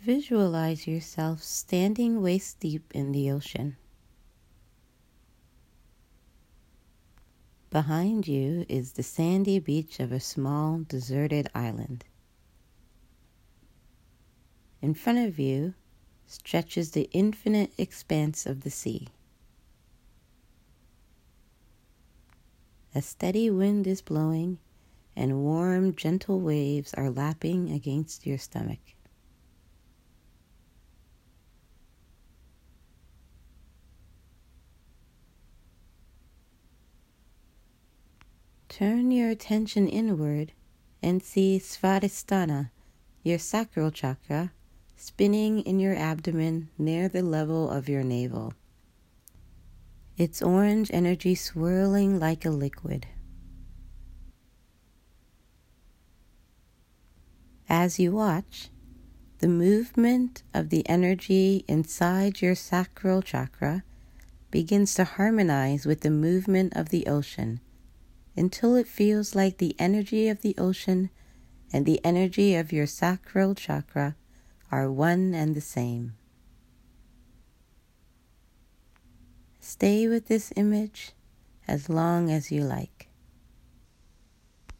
Visualize yourself standing waist deep in the ocean. Behind you is the sandy beach of a small, deserted island. In front of you stretches the infinite expanse of the sea. A steady wind is blowing, and warm, gentle waves are lapping against your stomach. Turn your attention inward and see Svadhisthana, your sacral chakra, spinning in your abdomen near the level of your navel. Its orange energy swirling like a liquid. As you watch, the movement of the energy inside your sacral chakra begins to harmonize with the movement of the ocean until it feels like the energy of the ocean and the energy of your sacral chakra are one and the same. Stay with this image as long as you like.